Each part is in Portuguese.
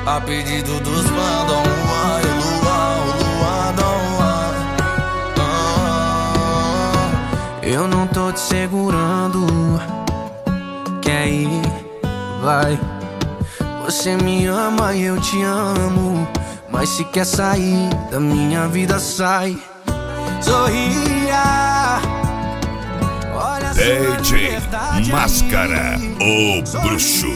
A pedido dos fãs, Dom Juan, o Luan, Dom Juan. Eu não tô te segurando, quer ir, vai. Você me ama e eu te amo, mas se quer sair da minha vida, sai. Sorria, olha DJ Máscara, o bruxo.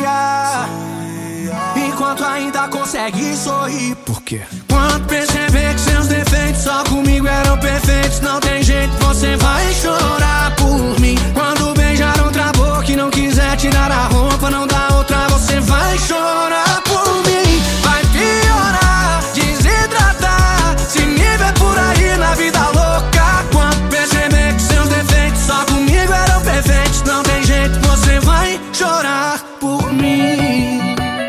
Enquanto ainda consegue sorrir. Por quê? Quando perceber que seus defeitos só comigo eram perfeitos, não tem jeito, você vai chorar por mim. Quando beijar outra boca e não quiser tirar a roupa, não dá outra, você vai chorar por mim. Vai piorar, desidratar, se me ver por aí na vida louca. Quando perceber que seus defeitos só comigo eram perfeitos, não tem jeito, você vai chorar por mim.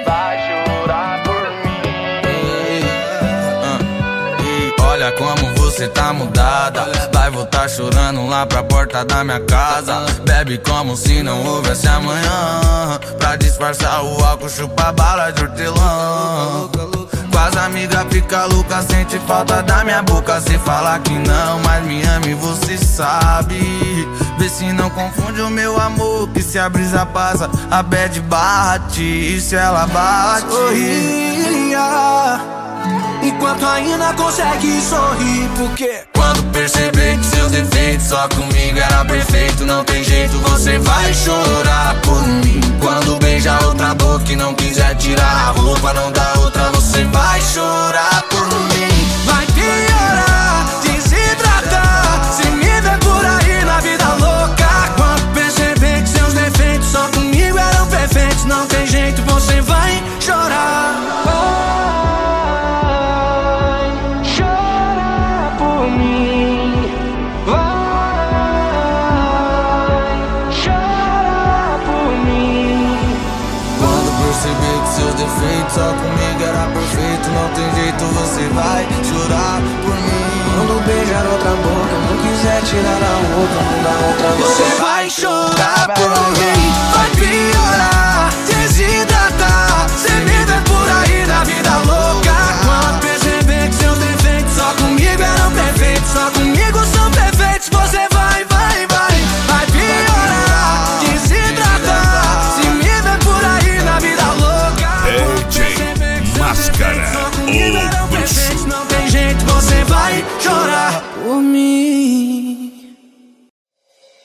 Olha como você tá mudada, vai voltar chorando lá pra porta da minha casa. Bebe como se não houvesse amanhã, pra disfarçar o álcool, chupa bala de hortelã. Com as amigas fica louca, sente falta da minha boca. Se falar que não, mas me ama e você sabe. Vê se não confunde o meu amor, que se a brisa passa, a bad bate, e se ela bate. Sorria, enquanto ainda consegue sorrir. Porque quando perceber que seus defeitos só comigo era perfeito, não tem jeito, você vai chorar por mim. Quando beija outra boca e não quiser tirar a roupa, não dá outra, você vai chorar por mim. Vai piorar, desidratar, se me ver por aí na vida louca. Quando perceber que seus defeitos só comigo eram perfeitos, não tem jeito, você vai chorar. Só comigo era perfeito, não tem jeito, você vai chorar por mim. Quando beijar outra boca, não quiser tirar a roupa, não dá outra, você vai chorar por mim. Vai piorar, desidratar, cê me vê por aí na vida louca.